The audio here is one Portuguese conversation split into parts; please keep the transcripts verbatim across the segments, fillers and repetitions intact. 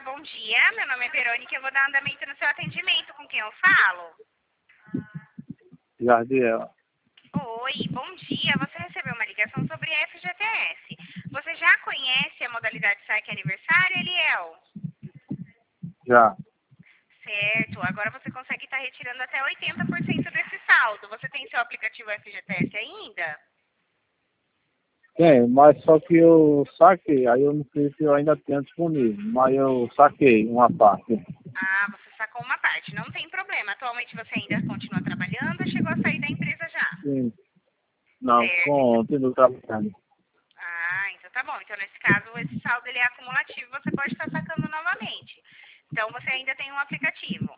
bom dia. Meu nome é Verônica e eu vou dar andamento no seu atendimento. Com quem eu falo? Jardiel. Oi, bom dia. Você recebeu uma ligação sobre F G T S. Você já conhece a modalidade Saque Aniversário, Eliel? Já. Certo. Agora você consegue estar retirando até oitenta por cento desse saldo. Você tem seu aplicativo F G T S ainda? Tem, mas só que eu saquei, aí eu não sei se eu ainda tenho disponível, mas eu saquei uma parte. Ah, você sacou uma parte. Não tem problema. Atualmente você ainda continua trabalhando ou chegou a sair da empresa já? Sim. Não, Certo. continuo trabalhando. Ah, então tá bom. Então, nesse caso, esse saldo ele é acumulativo, você pode estar sacando novamente. Então, você ainda tem um aplicativo.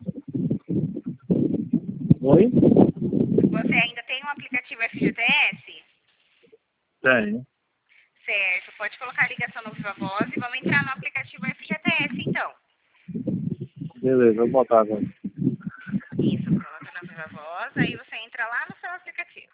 Oi? Você ainda tem um aplicativo F G T S? Tenho. Certo. Pode colocar a ligação no Viva Voz e vamos entrar no aplicativo F G T S, então. Beleza, vou botar agora. Isso, coloca no Viva Voz, aí você entra lá no seu aplicativo.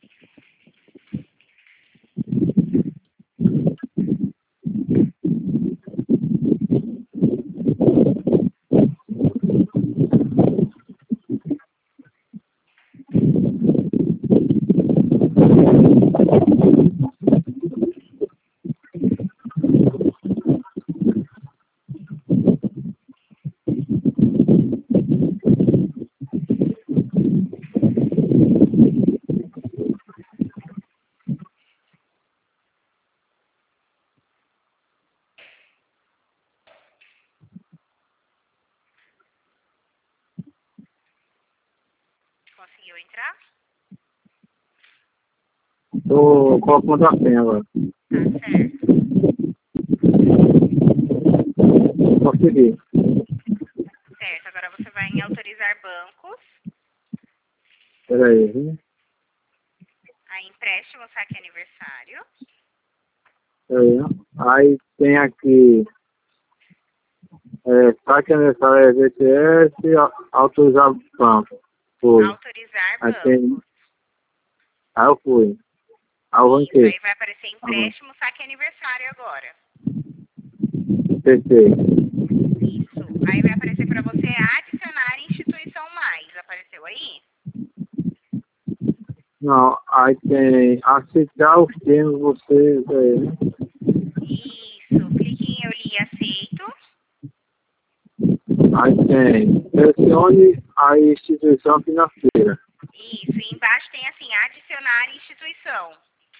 Conseguiu entrar? Tô colocando a senha agora. Tá certo. Consegui. Certo. Agora você vai em autorizar bancos, Peraí, viu? aí empréstimo, saque aniversário. Peraí. Aí tem aqui, é, saque aniversário V T S, a- autorizar banco. Foi. Autorizar Aí bancos. tem, aí eu fui. Aí eu Isso, ranquei. aí vai aparecer empréstimo, saque aniversário agora. Apertei. Isso. Aí vai aparecer para você adicionar instituição mais. Apareceu aí? Não, aí tem aceitar os termos vocês aí. Isso. Clique em eu li e aceito. Aí tem, selecione a instituição financeira. Isso. E embaixo tem assim, adicionar instituição.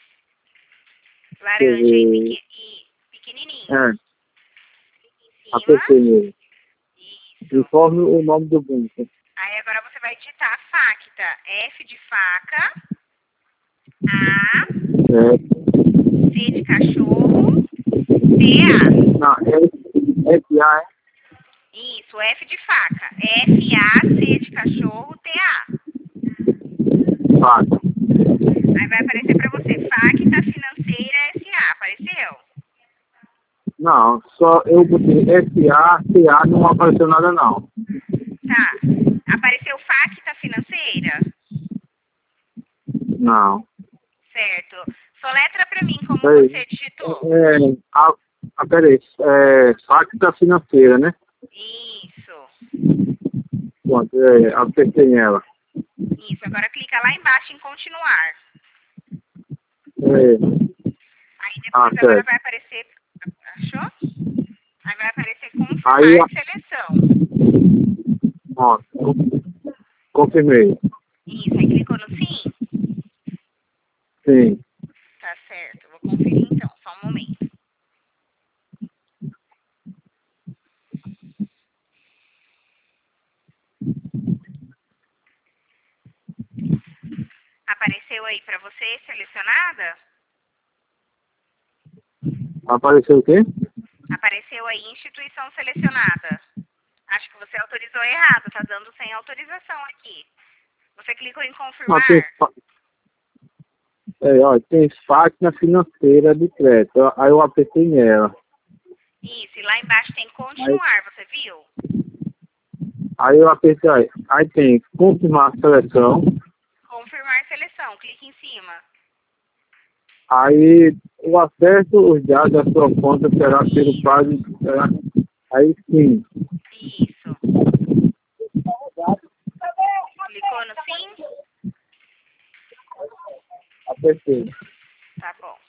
Quer Laranja e, ver, pequen e pequenininho. é, Em cima. apertei nele. Isso. Informe o nome do banco. Aí agora você vai digitar FACTA. F de faca. A. É, C de cachorro. T A. não, é, é, A, Isso, F de faca. F A C de cachorro, T A. é, fato. Aí vai aparecer para você, Facta Financeira S A. Apareceu? Não, só eu botei S A, C A, não apareceu nada não. Tá. Apareceu Facta Financeira? Não. Certo. Soletra para mim como Peraí. você digitou. É, a, a, peraí, é, facta financeira, né? Isso. Pronto, é, apertei nela. Isso. Agora clica lá embaixo em continuar. É, Aí depois ah, agora certo. vai aparecer. Achou? Aí vai aparecer confirmar Aí, seleção. ó, confirmei. Isso. Aí clicou no sim? Sim. Tá certo. Vou conferir então. Só um momento. Apareceu aí para você selecionada? Apareceu o quê? Apareceu aí instituição selecionada. Acho que você autorizou errado, tá dando sem autorização aqui. Você clicou em Não, confirmar? tem, fa- é, ó, tem facta financeira de crédito. Aí eu apertei nela. Isso, e lá embaixo tem continuar, você viu? Aí eu apertei, aí, aí tem confirmar a seleção. Confirmar seleção, clique em cima. Aí o acesso os dados da sua conta será pelo prazo. Será, Aí sim. Isso. Clicou no sim? Apertei. Tá bom.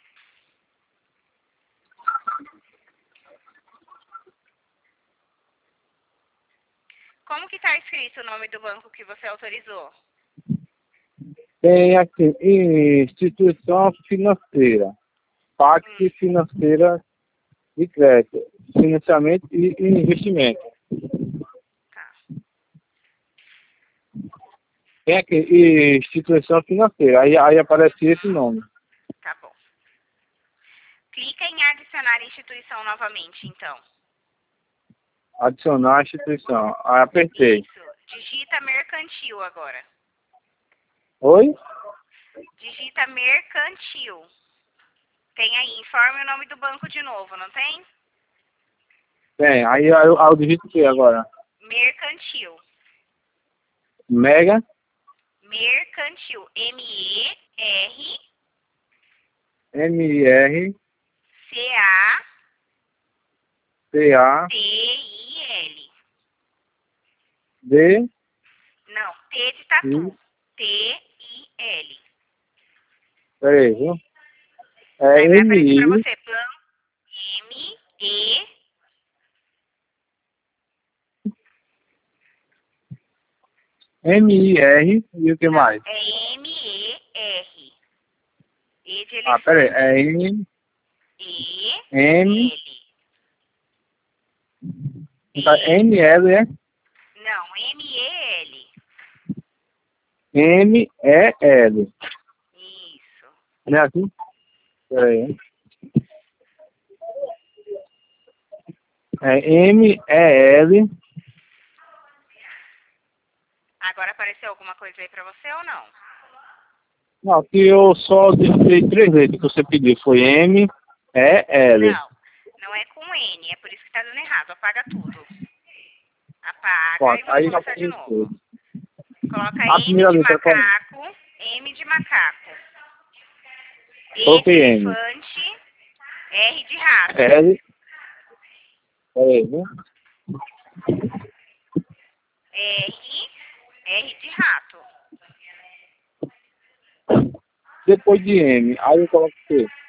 Como que tá escrito o nome do banco que você autorizou? Tem aqui, instituição financeira. Pacto Hum, financeira de crédito. Financiamento e investimento. tá. Tem aqui, instituição financeira. Aí, aí aparece esse nome. Tá bom. Clica em adicionar instituição novamente, então. Adicionar a instituição. Aí apertei. Isso. Digita mercantil agora. Oi? Digita mercantil. Tem aí, informe o nome do banco de novo, não tem? Tem. Aí eu, eu, eu digito o que agora? Mercantil. Mega. Mercantil. M E R M R C A C A T I L. D Não, T de I. tatu. T I L. Peraí, viu? É Aí vai M aparecer pra I você. Banco M E M I R e o que Não, mais? é M E R. E de Ah, peraí. elefante. É M E M L. tá, E. M L é Não, M E L. M E L. Isso. Não é assim? Peraí. É M E L. Agora apareceu alguma coisa aí pra você ou não? Não, que eu só digitei três letras que você pediu. Foi M E L. Não, não é com N, é por isso que tá dando errado. Apaga tudo. Apaga e Pronto, vamos aí já começar de fiz novo. tudo. Coloca A M primeira de letra qual é? macaco, M de macaco. E de Coloquei M. elefante, R de rato. L. Peraí, viu? R, R de rato. Depois de M, aí eu coloco o quê?